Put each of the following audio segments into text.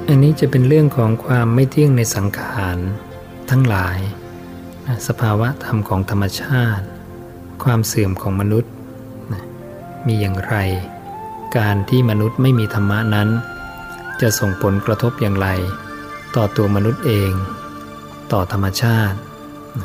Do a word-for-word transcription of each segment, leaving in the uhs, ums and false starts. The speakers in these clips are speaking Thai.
อันนี้จะเป็นเรื่องของความไม่เที่ยงในสังขารทั้งหลายนะสภาวะธรรมของธรรมชาติความเสื่อมของมนุษย์นะมีอย่างไรการที่มนุษย์ไม่มีธรรมะนั้นจะส่งผลกระทบอย่างไรต่อตัวมนุษย์เองต่อธรรมชาตินะ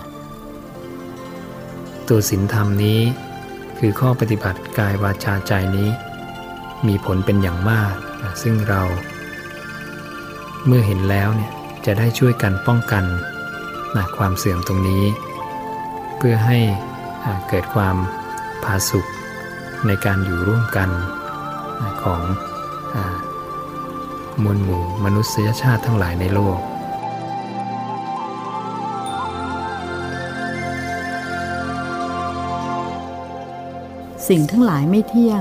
ตัวศีลธรรมนี้คือข้อปฏิบัติกายวาจาใจนี้มีผลเป็นอย่างมากนะซึ่งเราเมื่อเห็นแล้วเนี่ยจะได้ช่วยกันป้องกันนะความเสื่อมตรงนี้เพื่อให้เกิดความผาสุกในการอยู่ร่วมกันนะของมวลหมู่มนุษยชาติทั้งหลายในโลกสิ่งทั้งหลายไม่เที่ยง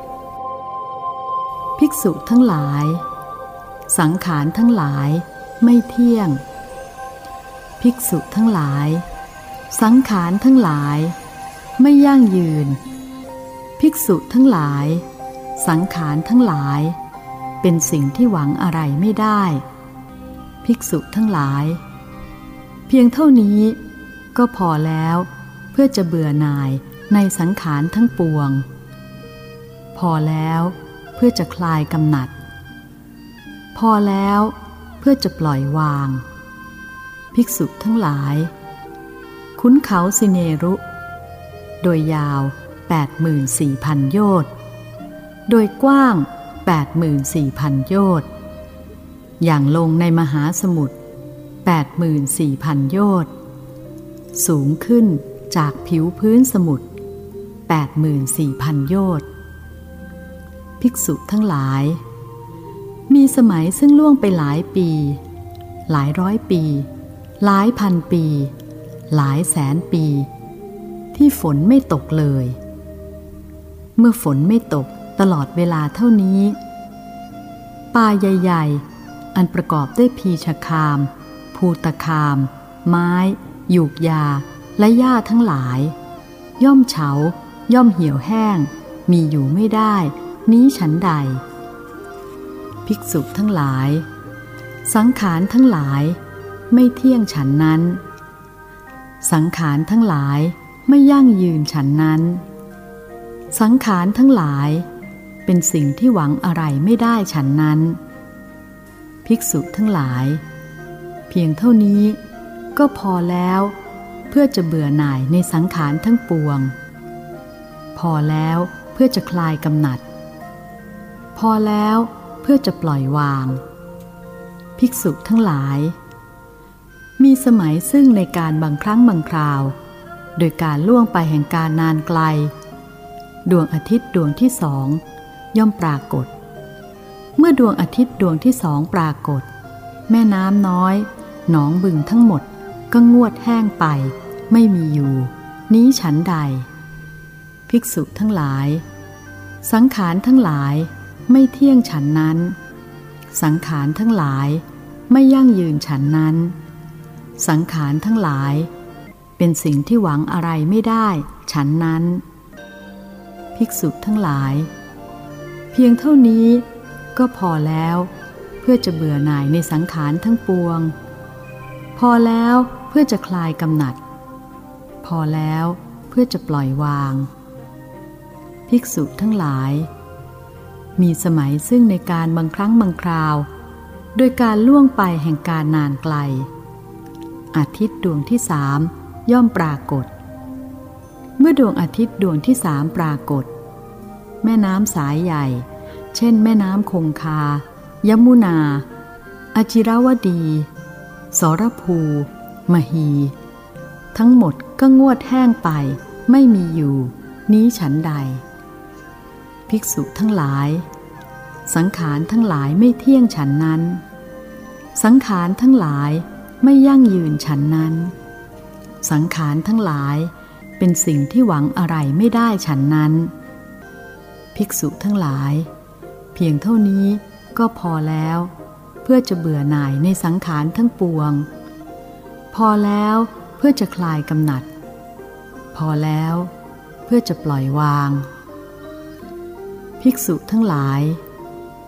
ภิกษุทั้งหลายสังขารทั้งหลายไม่เที่ยงภิกษุทั้งหลายสังขารทั้งหลายไม่ยั่งยืนภิกษุทั้งหลายสังขารทั้งหลายเป็นสิ่งที่หวังอะไรไม่ได้ภิกษุทั้งหลายเพียงเท่านี้ก็พอแล้วเพื่อจะเบื่อหน่ายในสังขารทั้งปวงพอแล้วเพื่อจะคลายกำหนัดพอแล้วเพื่อจะปล่อยวางภิกษุทั้งหลายขุนเขาสิเนรุโดยยาว แปดหมื่นสี่พัน โยชน์โดยกว้าง แปดหมื่นสี่พัน โยชน์อย่างลงในมหาสมุทร แปดหมื่นสี่พัน โยชน์สูงขึ้นจากผิวพื้นสมุทร แปดหมื่นสี่พัน โยชน์ภิกษุทั้งหลายมีสมัยซึ่งล่วงไปหลายปีหลายร้อยปีหลายพันปีหลายแสนปีที่ฝนไม่ตกเลยเมื่อฝนไม่ตกตลอดเวลาเท่านี้ป่าใหญ่ๆอันประกอบด้วยพีชคามภูตคามไม้หยูกยาและหญ้าทั้งหลายย่อมเฉาย่อมเหี่ยวแห้งมีอยู่ไม่ได้นี้ฉันใดภิกษุทั้งหลายสังขารทั้งหลายไม่เที่ยงฉันนั้นสังขารทั้งหลายไม่ยั่งยืนฉันนั้นสังขารทั้งหลายเป็นสิ่งที่หวังอะไรไม่ได้ฉันนั้นภิกษุทั้งหลายเพียงเท่านี้ก็พอแล้วเพื่อจะเบื่อหน่ายในสังขารทั้งปวงพอแล้วเพื่อจะคลายกำหนัดพอแล้วเพื่อจะปล่อยวางภิกษุทั้งหลายมีสมัยซึ่งในการบางครั้งบางคราวโดยการล่วงไปแห่งการนานไกลดวงอาทิตย์ดวงที่สองย่อมปรากฏเมื่อดวงอาทิตย์ดวงที่สองปรากฏแม่น้ำน้อยหนองบึงทั้งหมดก็งวดแห้งไปไม่มีอยู่นี้ฉันใดภิกษุทั้งหลายสังขารทั้งหลายไม่เที่ยงฉันนั้นสังขารทั้งหลายไม่ยั่งยืนฉันนั้นสังขารทั้งหลายเป็นสิ่งที่หวังอะไรไม่ได้ฉันนั้นภิกษุทั้งหลายเพียงเท่านี้ก็พอแล้วเพื่อจะเบื่อหน่ายในสังขารทั้งปวงพอแล้วเพื่อจะคลายกำหนัดพอแล้วเพื่อจะปล่อยวางภิกษุทั้งหลายมีสมัยซึ่งในการบางครั้งบางคราวโดยการล่วงไปแห่งการนานไกลอาทิตย์ดวงที่สามย่อมปรากฏเมื่อดวงอาทิตย์ดวงที่สามปรากฏแม่น้ำสายใหญ่เช่นแม่น้ำคงคายมุนาอจิรวดีสรภูมหีทั้งหมดก็งวดแห้งไปไม่มีอยู่นี้ฉันใดภิกษุทั้งหลายสังขารทั้งหลายไม่เที่ยงฉันนั้นสังขารทั้งหลายไม่ยั่งยืนฉันนั้นสังขารทั้งหลายเป็นสิ่งที่หวังอะไรไม่ได้ฉันนั้นภิกษุทั้งหลายเพียงเท่านี้ก็พอแล้วเพื่อจะเบื่อหน่ายในสังขารทั้งปวงพอแล้วเพื่อจะคลายกำหนัดพอแล้วเพื่อจะปล่อยวางภิกษุทั้งหลาย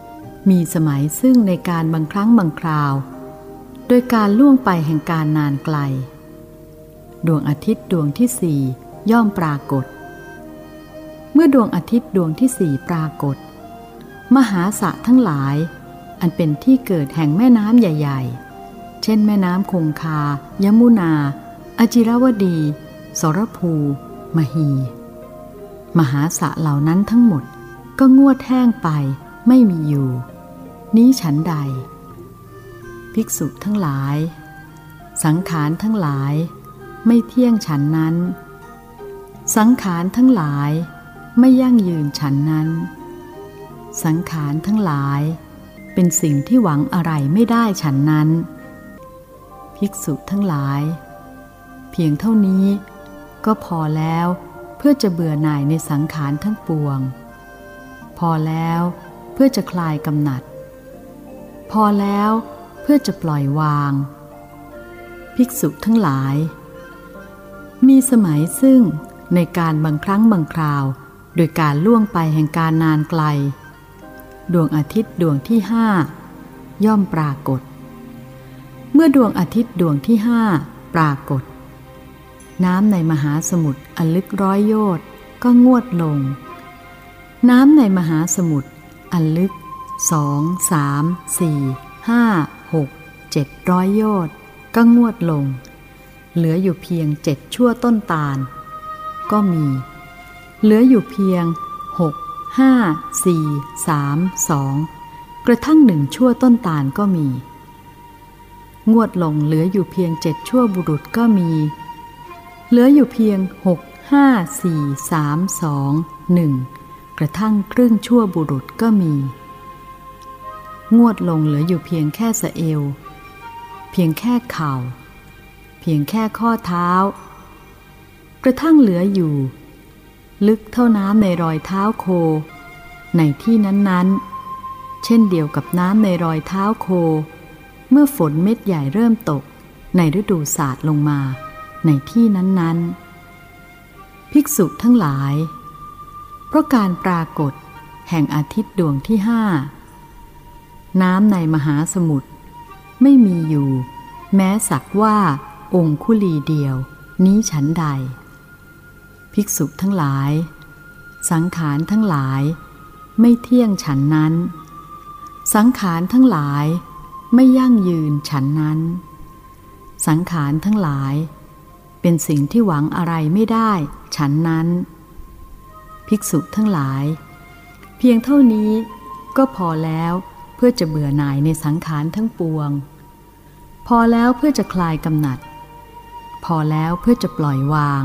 มีสมัยซึ่งในการบางครั้งบางคราวโดยการล่วงไปแห่งการนานไกลดวงอาทิตย์ดวงที่สี่ย่อมปรากฏเมื่อดวงอาทิตย์ดวงที่สี่ปรากฏมหาสระทั้งหลายอันเป็นที่เกิดแห่งแม่น้ำใหญ่ๆเช่นแม่น้ำคงคายมุนาอจิรวดีสรภู มหีมหาสระเหล่านั้นทั้งหมดก็งวดแห้งไปไม่มีอยู่นี้ฉันใดภิกษุทั้งหลายสังขารทั้งหลายไม่เที่ยงฉันนั้นสังขารทั้งหลายไม่ยั่งยืนฉันนั้นสังขารทั้งหลายเป็นสิ่งที่หวังอะไรไม่ได้ฉันนั้นภิกษุทั้งหลายเพียงเท่านี้ก็พอแล้วเพื่อจะเบื่อหน่ายในสังขารทั้งปวงพอแล้วเพื่อจะคลายกำหนัดพอแล้วเพื่อจะปล่อยวางภิกษุทั้งหลายมีสมัยซึ่งในการบางครั้งบางคราวโดยการล่วงไปแห่งการนานไกลดวงอาทิตย์ดวงที่ห้าย่อมปรากฏเมื่อดวงอาทิตย์ดวงที่ห้าปรากฏน้ำในมหาสมุทรอันลึกร้อยโยชน์ก็งวดลงน้ำในมหาสมุทรอันลึกสองสามสี่ห้าหกเจ็ดร้อยโยชน์ก็งวดลงเหลืออยู่เพียงเจ็ดชั่วต้นตาลก็มีเหลืออยู่เพียงหกห้าสี่สามสองกระทั่งหนึ่งชั่วต้นตาลก็มีงวดลงเหลืออยู่เพียงเจ็ดชั่วบุรุษก็มีเหลืออยู่เพียงหกห้าสี่สามสองหนึ่งกระทั่งครึ่งชั่วบุรุษก็มีงวดลงเหลืออยู่เพียงแค่สะเอวเพียงแค่เข่าเพียงแค่ข้อเท้ากระทั่งเหลืออยู่ลึกเท่าน้ำในรอยเท้าโคในที่นั้นๆเช่นเดียวกับน้ำในรอยเท้าโคเมื่อฝนเม็ดใหญ่เริ่มตกในฤดูศาสตร์ลงมาในที่นั้นๆภิกษุทั้งหลายเพราะการปรากฏแห่งอาทิตย์ดวงที่ห้าน้ำในมหาสมุทรไม่มีอยู่แม้สักว่าองคุลีเดียวนี้ฉันใดภิกษุทั้งหลายสังขารทั้งหลายไม่เที่ยงฉันนั้นสังขารทั้งหลายไม่ยั่งยืนฉันนั้นสังขารทั้งหลายเป็นสิ่งที่หวังอะไรไม่ได้ฉันนั้นภิกษุทั้งหลายเพียงเท่านี้ก็พอแล้วเพื่อจะเบื่อหน่ายในสังขารทั้งปวงพอแล้วเพื่อจะคลายกำหนัดพอแล้วเพื่อจะปล่อยวาง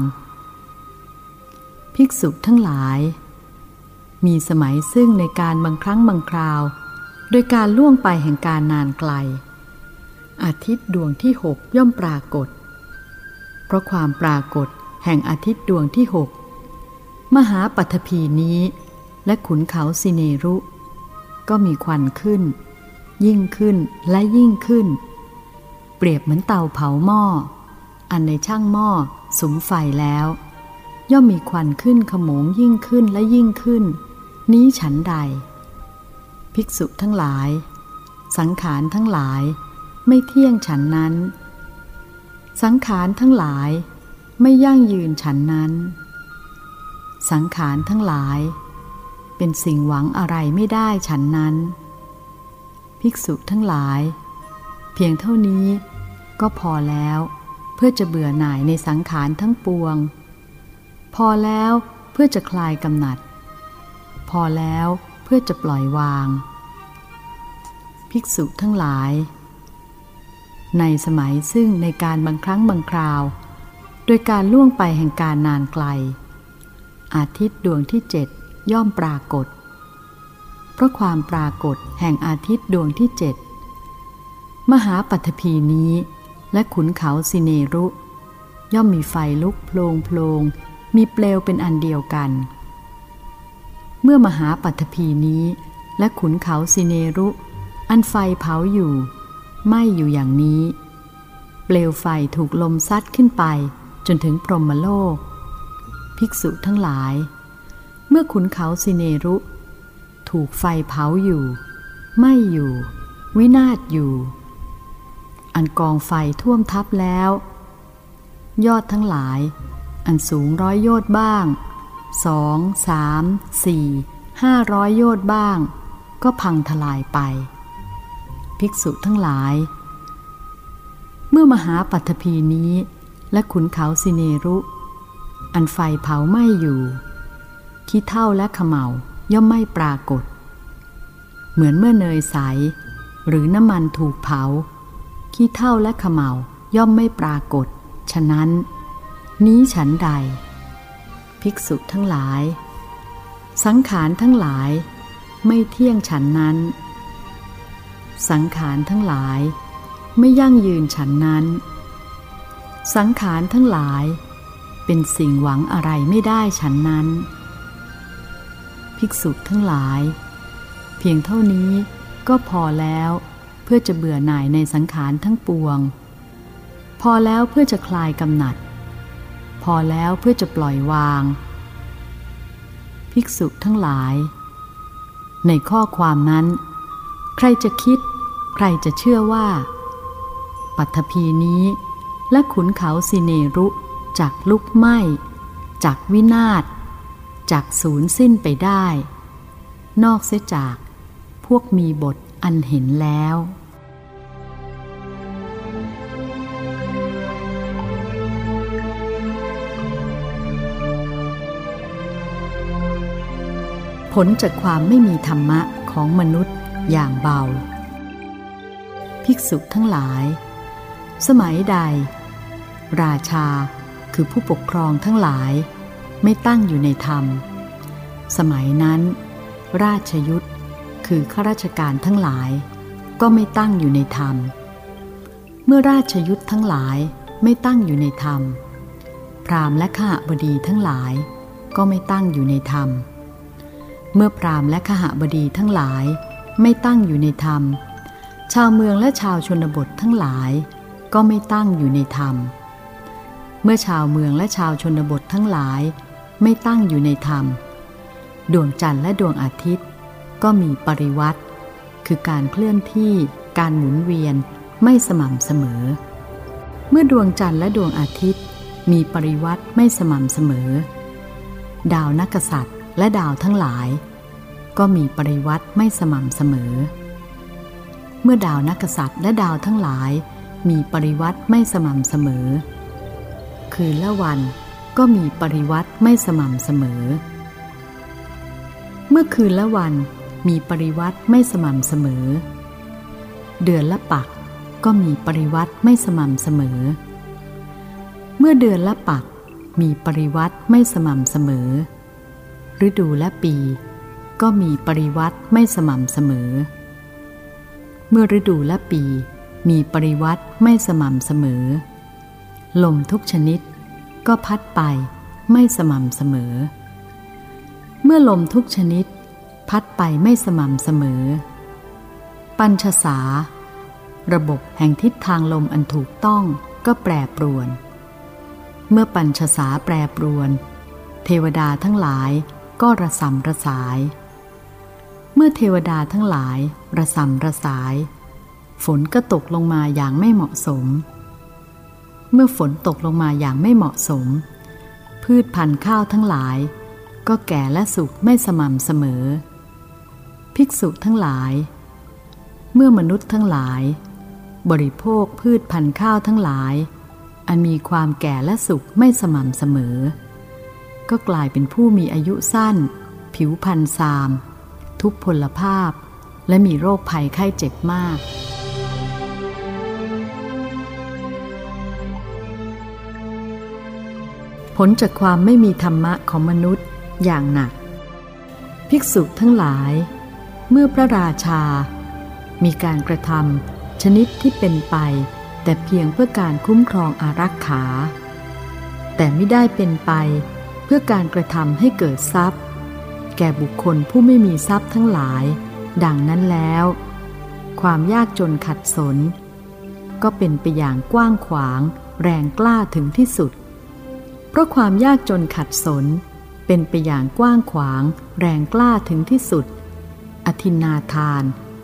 ภิกษุทั้งหลายมีสมัยซึ่งในการบางครั้งบางคราวโดยการล่วงไปแห่งการนานไกลอาทิตย์ดวงที่หกย่อมปรากฏเพราะความปรากฏแห่งอาทิตย์ดวงที่หกมหาปัทภีนี้และขุนเขาสิเนรุก็มีควันขึ้นยิ่งขึ้นและยิ่งขึ้นเปรียบเหมือนเตาเผาหม้ออันในช่างหม้อสุมไฟแล้วย่อมมีควันขึ้นขโมงยิ่งขึ้นและยิ่งขึ้นนี้ฉันใดภิกษุทั้งหลายสังขารทั้งหลายไม่เที่ยงฉันนั้นสังขารทั้งหลายไม่ยั่งยืนฉันนั้นสังขารทั้งหลายเป็นสิ่งหวังอะไรไม่ได้ฉันนั้นภิกษุทั้งหลายเพียงเท่านี้ก็พอแล้วเพื่อจะเบื่อหน่ายในสังขารทั้งปวงพอแล้วเพื่อจะคลายกำหนัดพอแล้วเพื่อจะปล่อยวางภิกษุทั้งหลายในสมัยซึ่งในการบางครั้งบางคราวโดยการล่วงไปแห่งการนานไกลอาทิตย์ดวงที่เจ็ดย่อมปรากฏเพราะความปรากฏแห่งอาทิตย์ดวงที่เจ็ดมหาปัทภีนี้และขุนเขาสิเนรุย่อมมีไฟลุกโพลงโพลงมีเปลวเป็นอันเดียวกันเมื่อมหาปัทภีนี้และขุนเขาสิเนรุอันไฟเผาอยู่ไหม้อยู่อย่างนี้เปลวไฟถูกลมซัดขึ้นไปจนถึงพรหมโลกภิกษุทั้งหลายเมื่อขุนเขาสิเนรุถูกไฟเผาอยู่ไม่อยู่วินาศอยู่อันกองไฟท่วมทับแล้วยอดทั้งหลายอันสูงร้อยโยชน์บ้างสองสามสี่ห้าร้อยโยชน์บ้างก็พังทลายไปภิกษุทั้งหลายเมื่อมหาปัทภีนี้และขุนเขาสิเนรุอันไฟเผาไหม้อยู่ขี้เถ้าและเขม่าย่อมไม่ปรากฏเหมือนเมื่อเนยใสหรือน้ำมันถูกเผาขี้เถ้าและเขม่าย่อมไม่ปรากฏฉะนั้นนี้ฉันใดภิกษุทั้งหลายสังขารทั้งหลายไม่เที่ยงฉันนั้นสังขารทั้งหลายไม่ยั่งยืนฉันนั้นสังขารทั้งหลายเป็นสิ่งหวังอะไรไม่ได้ฉันนั้นภิกษุทั้งหลายเพียงเท่านี้ก็พอแล้วเพื่อจะเบื่อหน่ายในสังขารทั้งปวงพอแล้วเพื่อจะคลายกำหนัดพอแล้วเพื่อจะปล่อยวางภิกษุทั้งหลายในข้อความนั้นใครจะคิดใครจะเชื่อว่าปัทภีนี้และขุนเขาสิเนรุจักลุกไหม้จักวินาศจักสูญสิ้นไปได้นอกเสียจากพวกมีบทอันเห็นแล้วผลจากความไม่มีธรรมะของมนุษย์อย่างเบาภิกษุทั้งหลายสมัยใดราชาคือผู้ปกครองทั้งหลายไม่ตั้งอยู่ในธรรมสมัยนั้นราชยุทธคือข้าราชการทั้งหลายก็ไม่ตั้งอยู่ในธรรมเมื่อราชยุทธทั้งหลายไม่ตั้งอยู่ในธรรมพราหมณ์และข้าบดีทั้งหลายก็ไม่ตั้งอยู่ในธรรมเมื่อพราหมณ์และขหบดีทั้งหลายไม่ตั้งอยู่ในธรรมชาวเมืองและชาวชนบททั้งหลายก็ไม่ตั้งอยู่ในธรรมเมื่อชาวเมืองและชาวชนบททั้งหลายไม่ตั้งอยู่ในธรรมดวงจันทร์และดวงอาทิตย์ก็มีปริวัติคือการเคลื่อนที่การหมุนเวียนไม่สม่ำเสมอเมื่อดวงจันทร์และดวงอาทิตย์มีปริวัติไม่สม่ำเสมอดาวนักษัตริย์และดาวทั้งหลายก็มีปริวัติไม่สม่ำเสมอเมื่อดาวนักษัตริย์และดาวทั้งหลายมีปริวัติไม่สม่ำเสมอคืนและวันก็มีปริวัติไม่สม่ำเสมอเมื่อคืนและวันมีปริวัติไม่สม่ำเสมอเดือนและปักก็มีปริวัติไม่สม่ำเสมอเมื่อเดือนและปักมีปริวัติไม่สม่ำเสมอฤดูและปีก็มีปริวัติไม่สม่ำเสมอเมื่อฤดูและปีมีปริวัติไม่สม่ำเสมอลมทุกชนิดก็พัดไปไม่สม่ำเสมอเมื่อลมทุกชนิดพัดไปไม่สม่ำเสมอปัญชสาระบบแห่งทิศทางลมอันถูกต้องก็แปรปรวนเมื่อปัญชสาแปรปรวนเทวดาทั้งหลายก็ระสำระสายเมื่อเทวดาทั้งหลายระสำระสายฝนก็ตกลงมาอย่างไม่เหมาะสมเมื่อฝนตกลงมาอย่างไม่เหมาะสมพืชพันธุ์ข้าวทั้งหลายก็แก่และสุกไม่สม่ำเสมอภิกษุทั้งหลายเมื่อมนุษย์ทั้งหลายบริโภคพืชพันธุ์ข้าวทั้งหลายอันมีความแก่และสุกไม่สม่ำเสมอก็กลายเป็นผู้มีอายุสั้นผิวพรรณทรามทุพพลภาพและมีโรคภัยไข้เจ็บมากผลจากความไม่มีธรรมะของมนุษย์อย่างหนักภิกษุทั้งหลายเมื่อพระราชามีการกระทำชนิดที่เป็นไปแต่เพียงเพื่อการคุ้มครองอารักขาแต่ไม่ได้เป็นไปเพื่อการกระทำให้เกิดทรัพย์แก่บุคคลผู้ไม่มีทรัพย์ทั้งหลายดังนั้นแล้วความยากจนขัดสนก็เป็นไปอย่างกว้างขวางแรงกล้าถึงที่สุดเพราะความยากจนขัดสนเป็นไปอย่างกว้างขวางแรงกล้าถึงที่สุดอทินนาทาน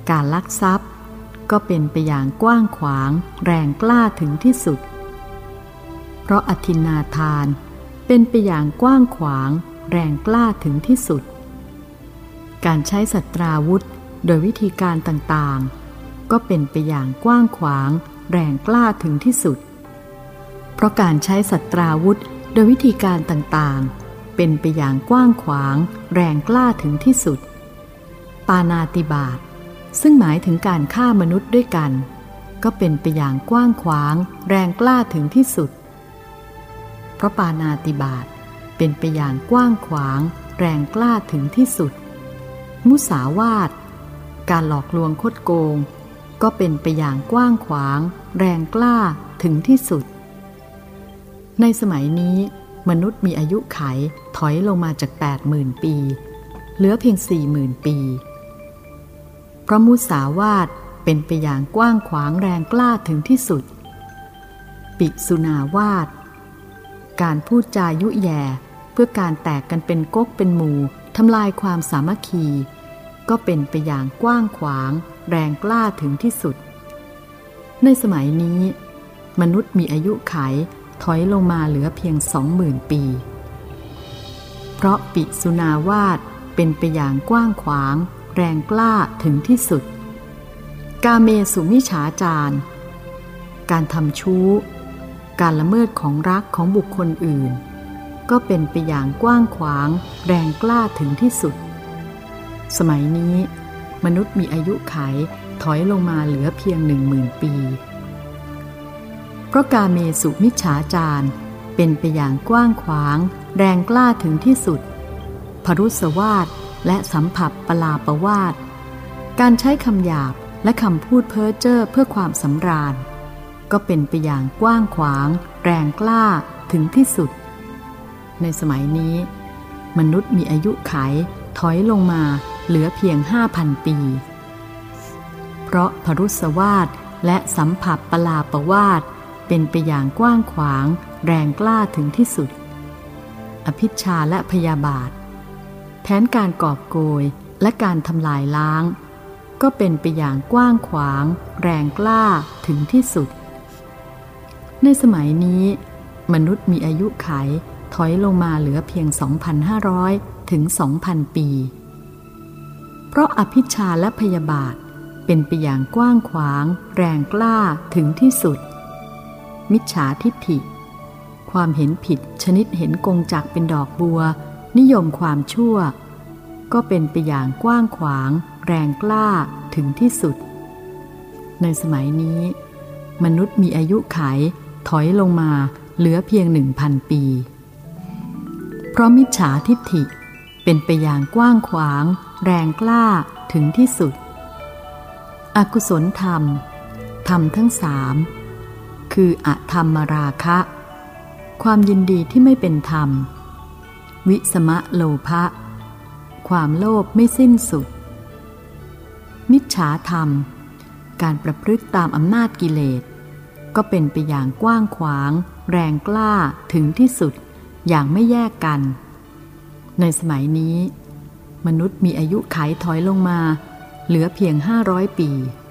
การลักทรัพย์ก็เป็นไปอย่างกว้างขวางแรงกล้าถึงที่สุดเพราะอทินนาทานเป็นไปอย่างกว้างขวางแรงกล้าถึงที่สุดการใช้สัตราวุธโดยวิธีการต่างๆก็เป็นไปอย่างกว้างขวางแรงกล้าถึงที่สุดเพราะการใช้สัตราวุธโดยวิธีการต่างๆเป็นไปอย่างกว้างขวางแรงกล้าถึงที่สุดปาณาติบาตซึ่งหมายถึงการฆ่ามนุษย์ด้วยกันก็เป็นไปอย่างกว้างขวางแรงกล้าถึงที่สุดเพราะปาณาติบาตเป็นไปอย่างกว้างขวางแรงกล้าถึงที่สุดมุสาวาทการหลอกลวงคดโกงก็เป็นไปอย่างกว้างขวางแรงกล้าถึงที่สุดในสมัยนี้มนุษย์มีอายุขัยถอยลงมาจาก แปดหมื่น ปีเหลือเพียง สี่หมื่น ปีเพราะมุสาวาทเป็นไปอย่างกว้างขวางแรงกล้าถึงที่สุดปิสุนาวาทการพูดจายุแย่เพื่อการแตกกันเป็นก๊กเป็นหมู่ทำลายความสามัคคีก็เป็นไปอย่างกว้างขวางแรงกล้าถึงที่สุดในสมัยนี้มนุษย์มีอายุขัยถอยลงมาเหลือเพียง สองหมื่น ปีเพราะปิสุนาวาทเป็นไปอย่างกว้างขวางแรงกล้าถึงที่สุดกาเมสุมิจฉาจารการทำชู้การละเมิดของรักของบุคคลอื่นก็เป็นไปอย่างกว้างขวางแรงกล้าถึงที่สุดสมัยนี้มนุษย์มีอายุขัยถอยลงมาเหลือเพียง หนึ่งหมื่น ปีเพราะกาเมสุมิจฉาจารเป็นไปอย่างกว้างขวางแรงกล้าถึงที่สุดพรุสวาทและสัมผัสปลาปวาทการใช้คำหยาบและคำพูดเพ้อเจ้อเพื่อความสำราญก็เป็นไปอย่างกว้างขวางแรงกล้าถึงที่สุดในสมัยนี้มนุษย์มีอายุขัยถอยลงมาเหลือเพียง ห้าพัน ปีเพราะพรุสวาทและสัมผัสปลาปวาทเป็นไปอย่างกว้างขวางแรงกล้าถึงที่สุดอภิชฌาและพยาบาทแผนการกอบโกยและการทำลายล้างก็เป็นไปอย่างกว้างขวางแรงกล้าถึงที่สุดในสมัยนี้มนุษย์มีอายุขัยถอยลงมาเหลือเพียง สองพันห้าร้อย ถึง สองพัน ปีเพราะอภิชฌาและพยาบาทเป็นไปอย่างกว้างขวางแรงกล้าถึงที่สุดมิจฉาทิฏฐิความเห็นผิดชนิดเห็นกงจักรเป็นดอกบัวนิยมความชั่วก็เป็นไปอย่างกว้างขวางแรงกล้าถึงที่สุดในสมัยนี้มนุษย์มีอายุขัยถอยลงมาเหลือเพียง หนึ่งพัน ปีเพราะมิจฉาทิฏฐิเป็นไปอย่างกว้างขวางแรงกล้าถึงที่สุดอกุศลธรรมธรรมทั้งสามคืออธรรมราคะความยินดีที่ไม่เป็นธรรมวิสมะโลภะความโลภไม่สิ้นสุดมิจฉาธรรมการประพฤติตามอำนาจกิเลสก็เป็นไปอย่างกว้างขวางแรงกล้าถึงที่สุดอย่างไม่แยกกันในสมัยนี้มนุษย์มีอายุขัยถอยลงมาเหลือเพียงห้าร้อยปี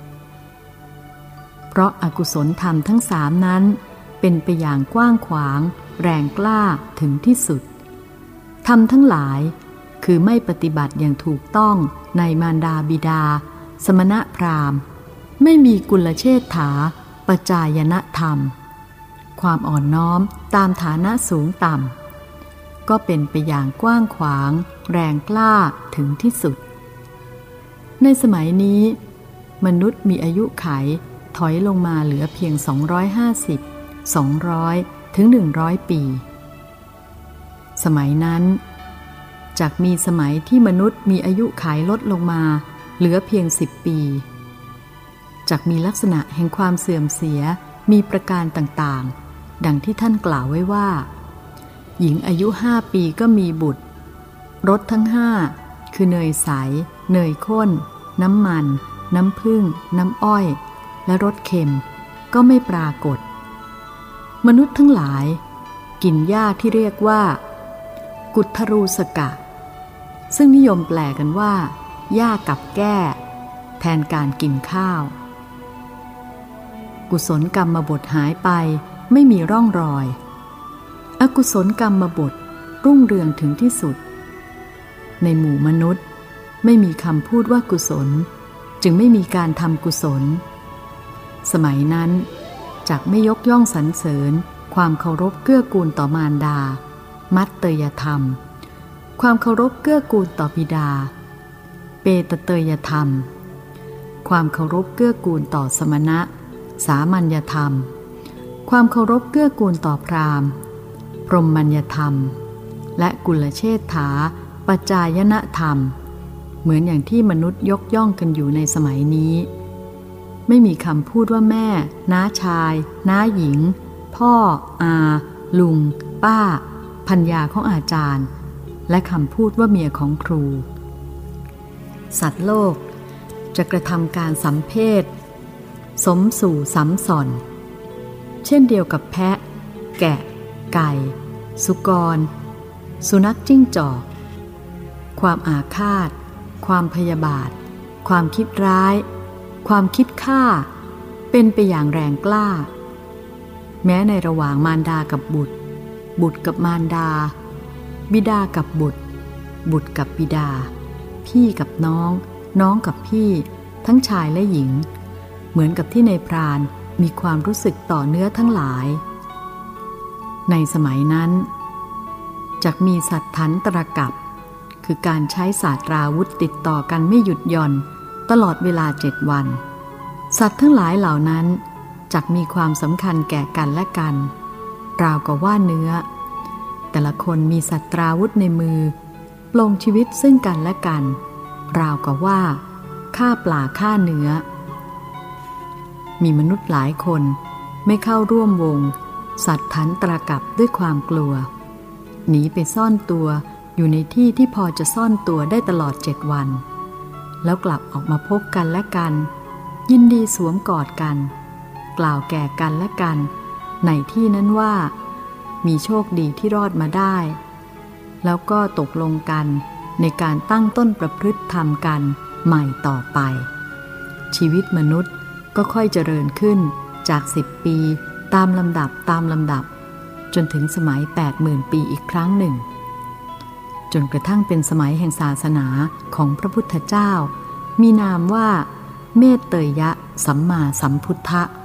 เพราะอากุศลธรรมทั้งสามนั้นเป็นไปอย่างกว้างขวางแรงกล้าถึงที่สุดธรรมทั้งหลายคือไม่ปฏิบัติอย่างถูกต้องในมารดาบิดาสมณะพราหมณ์ไม่มีกุลเชษฐาปจายนธรรมความอ่อนน้อมตามฐานะสูงต่ำก็เป็นไปอย่างกว้างขวางแรงกล้าถึงที่สุดในสมัยนี้มนุษย์มีอายุขัยถอยลงมาเหลือเพียงสองร้อยห้าสิบ สองร้อยถึงหนึ่งร้อยปีสมัยนั้นจากมีสมัยที่มนุษย์มีอายุขัยลดลงมาเหลือเพียงสิบปีจากมีลักษณะแห่งความเสื่อมเสียมีประการต่างๆดังที่ท่านกล่าวไว้ว่าหญิงอายุห้าปีก็มีบุตรรสทั้งห้าคือเนยใสเนยข้นน้ำมันน้ำผึ้งน้ำอ้อยและรสเค็มก็ไม่ปรากฏมนุษย์ทั้งหลายกินหญ้าที่เรียกว่ากุทรูสกะซึ่งนิยมแปลกันว่าหญ้ากับแก้แทนการกินข้าวกุศลกรรมบทหายไปไม่มีร่องรอยอกุศลกรรมบทรุ่งเรืองถึงที่สุดในหมู่มนุษย์ไม่มีคำพูดว่ากุศลจึงไม่มีการทำกุศลสมัยนั้นจักไม่ยกย่องสรรเสริญความเคารพเกื้อกูลต่อมารดามัตเตยธรรมความเคารพเกื้อกูลต่อบิดาเปตเตยธรรมความเคารพเกื้อกูลต่อสมณะสามัญญธรรมความเคารพเกื้อกูลต่อพราหมณ์พรหมัญญธรรมและกุลเชษฐาปัจจายนธรรมเหมือนอย่างที่มนุษย์ยกย่องกันอยู่ในสมัยนี้ไม่มีคำพูดว่าแม่น้าชายน้าหญิงพ่ออาลุงป้าภรรยาของอาจารย์และคำพูดว่าเมียของครูสัตว์โลกจะกระทำการสัมเพศสมสู่สัมสอนเช่นเดียวกับแพะแกะไก่สุกรสุนัขจิ้งจอกความอาฆาตความพยาบาทความคิดร้ายความคิดฆ่าเป็นไปอย่างแรงกล้าแม้ในระหว่างมารดากับบุตรบุตรกับมารดาบิดากับบุตรบุตรกับบิดาพี่กับน้องน้องกับพี่ทั้งชายและหญิงเหมือนกับที่ในพรานมีความรู้สึกต่อเนื้อทั้งหลายในสมัยนั้นจักมีสัตถันตรกัปคือการใช้ศาสตราวุธติดต่อกันไม่หยุดหย่อนตลอดเวลาเจ็ดวันสัตว์ทั้งหลายเหล่านั้นจักมีความสำคัญแก่กันและกันราวกับว่าเนื้อแต่ละคนมีสัตราวุธในมือปลงชีวิตซึ่งกันและกันราวกับว่าฆ่าปลาฆ่าเนื้อมีมนุษย์หลายคนไม่เข้าร่วมวงสัตถันตรกัปด้วยความกลัวหนีไปซ่อนตัวอยู่ในที่ที่พอจะซ่อนตัวได้ตลอดเจ็ดวันแล้วกลับออกมาพบกันและกันยินดีสวมกอดกันกล่าวแก่กันและกันในที่นั้นว่ามีโชคดีที่รอดมาได้แล้วก็ตกลงกันในการตั้งต้นประพฤติธรรมกันใหม่ต่อไปชีวิตมนุษย์ก็ค่อยเจริญขึ้นจากสิบปีตามลำดับตามลำดับจนถึงสมัย แปดหมื่น ปีอีกครั้งหนึ่งจนกระทั่งเป็นสมัยแห่งศาสนาของพระพุทธเจ้ามีนามว่าเมตเตยยะสัมมาสัมพุทธะ